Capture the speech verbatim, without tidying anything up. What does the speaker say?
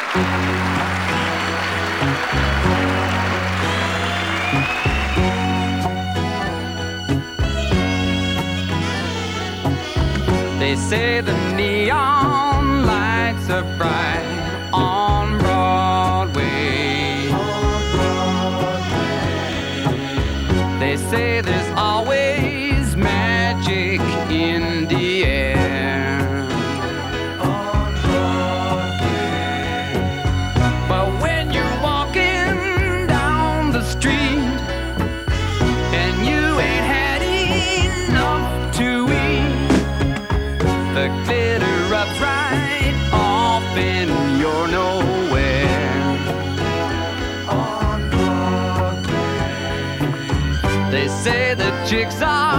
They say the neon lights are bright on Broadway. On Broadway. They say there's always magic in the air on Broadway. But when you're walking down the street and you ain't had enough to eat, the glitter rubs right off and you're nowhere on Broadway. They say the chicks are